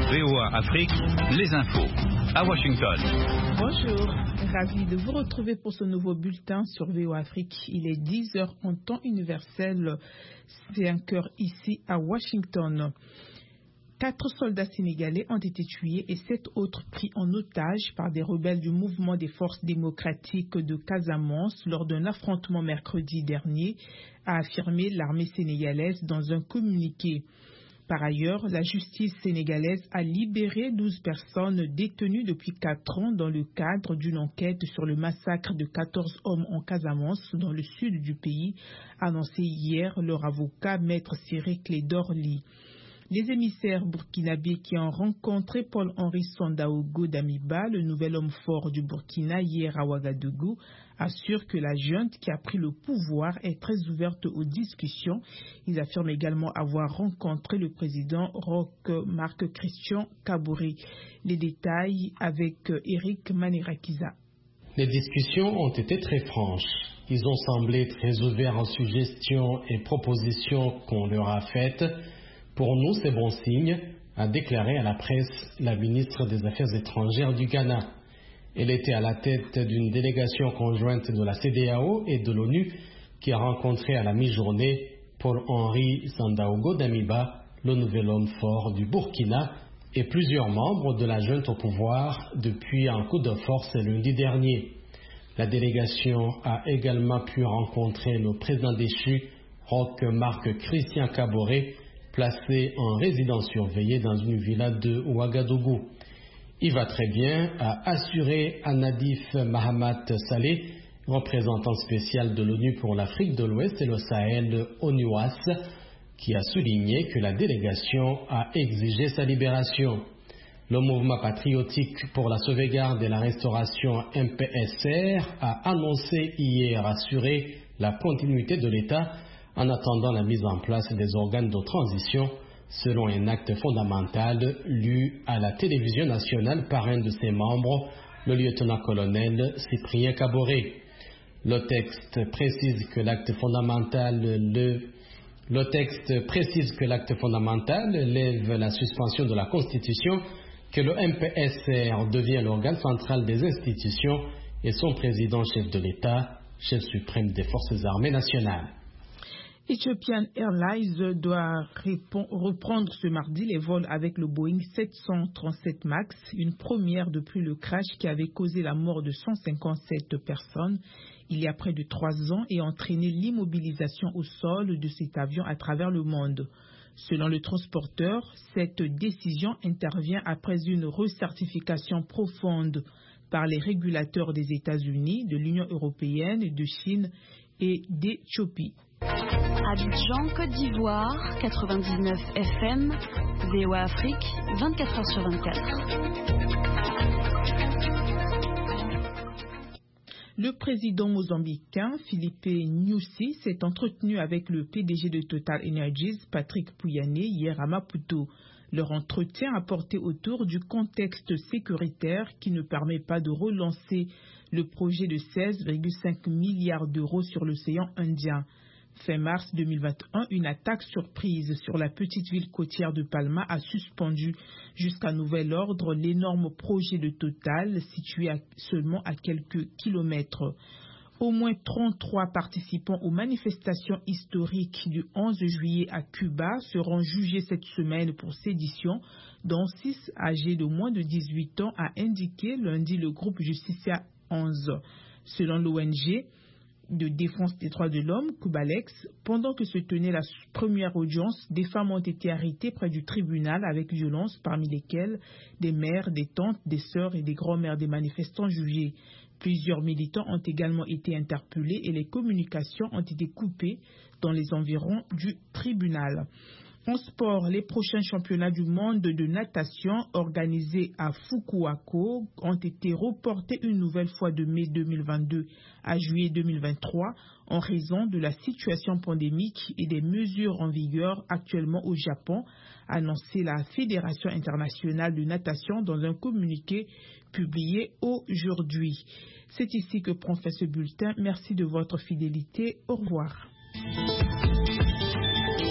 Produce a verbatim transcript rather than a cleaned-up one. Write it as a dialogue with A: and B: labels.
A: V O A Afrique, les infos. À Washington.
B: Bonjour, ravi de vous retrouver pour ce nouveau bulletin sur V O A Afrique. Il est dix heures en temps universel, cinq heures ici à Washington. Quatre soldats sénégalais ont été tués et sept autres pris en otage par des rebelles du mouvement des forces démocratiques de Casamance lors d'un affrontement mercredi dernier, a affirmé l'armée sénégalaise dans un communiqué. Par ailleurs, la justice sénégalaise a libéré douze personnes détenues depuis quatre ans dans le cadre d'une enquête sur le massacre de quatorze hommes en Casamance, dans le sud du pays, a annoncé hier leur avocat, Maître Ciré Clédor-Ly. Les émissaires burkinabés qui ont rencontré Paul-Henri Sandaogo Damiba, le nouvel homme fort du Burkina, hier à Ouagadougou, assurent que la junte qui a pris le pouvoir est très ouverte aux discussions. Ils affirment également avoir rencontré le président Roch Marc Christian Kaboré. Les détails avec Eric Manirakiza.
C: Les discussions ont été très franches. Ils ont semblé très ouverts aux suggestions et propositions qu'on leur a faites. Pour nous, c'est bon signe, a déclaré à la presse la ministre des Affaires étrangères du Ghana. Elle était à la tête d'une délégation conjointe de la C D A O et de l'ONU qui a rencontré à la mi-journée Paul-Henri Sandaogo Damiba, le nouvel homme fort du Burkina, et plusieurs membres de la junte au pouvoir depuis un coup de force lundi dernier. La délégation a également pu rencontrer le président déchu, Roch Marc Christian Kaboré, placé en résidence surveillée dans une villa de Ouagadougou. Il va très bien, a assuré Anadif Mahamat Saleh, représentant spécial de l'ONU pour l'Afrique de l'Ouest et le Sahel, ONUAS, qui a souligné que la délégation a exigé sa libération. Le mouvement patriotique pour la sauvegarde et la restauration M P S R a annoncé hier assurer la continuité de l'État en attendant la mise en place des organes de transition, selon un acte fondamental lu à la télévision nationale par un de ses membres, le lieutenant-colonel Cyprien Kaboré. Le texte précise que l'acte fondamental le, le texte précise que l'acte fondamental lève la suspension de la Constitution, que le M P S R devient l'organe central des institutions et son président chef de l'État, chef suprême des forces armées nationales.
B: Ethiopian Airlines doit reprendre ce mardi les vols avec le Boeing sept cent trente-sept MAX, une première depuis le crash qui avait causé la mort de cent cinquante-sept personnes il y a près de trois ans et entraîné l'immobilisation au sol de cet avion à travers le monde. Selon le transporteur, cette décision intervient après une recertification profonde par les régulateurs des États-Unis, de l'Union européenne, de Chine et d'Éthiopie.
D: Abidjan, Côte d'Ivoire, quatre-vingt-dix-neuf F M, V O A Afrique, vingt-quatre heures sur vingt-quatre.
B: Le président mozambicain Filipe Nyusi s'est entretenu avec le P D G de Total Energies, Patrick Pouyanné, hier à Maputo. Leur entretien a porté autour du contexte sécuritaire qui ne permet pas de relancer le projet de seize virgule cinq milliards d'euros sur l'océan Indien. Fin mars deux mille vingt et un, une attaque surprise sur la petite ville côtière de Palma a suspendu jusqu'à nouvel ordre l'énorme projet de Total situé à, seulement à quelques kilomètres. Au moins trente-trois participants aux manifestations historiques du onze juillet à Cuba seront jugés cette semaine pour sédition, dont six âgés de moins de dix-huit ans, a indiqué lundi le groupe Justicia onze. Selon l'O N G de défense des droits de l'homme, Cubalex, pendant que se tenait la première audience, des femmes ont été arrêtées près du tribunal avec violence, parmi lesquelles des mères, des tantes, des sœurs et des grands-mères des manifestants jugés. Plusieurs militants ont également été interpellés et les communications ont été coupées dans les environs du tribunal. En sport, les prochains championnats du monde de natation organisés à Fukuoka ont été reportés une nouvelle fois de mai deux mille vingt-deux à juillet deux mille vingt-trois en raison de la situation pandémique et des mesures en vigueur actuellement au Japon, a annoncé la Fédération internationale de natation dans un communiqué publié aujourd'hui. C'est ici que prend fin ce bulletin. Merci de votre fidélité. Au revoir.